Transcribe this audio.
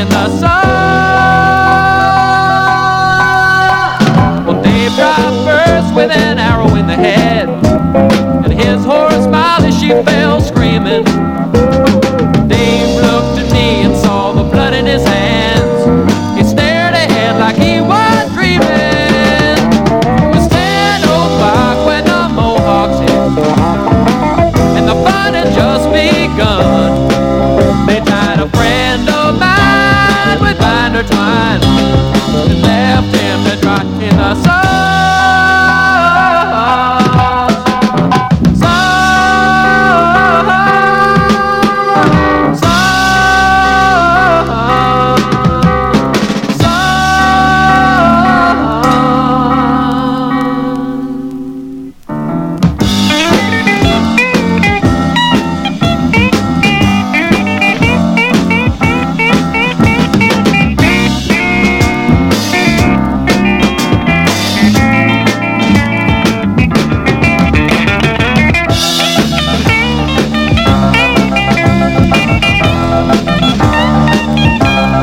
in the sun. Well, Dave drives first with an arrow in the head, and his horse Molly, she fell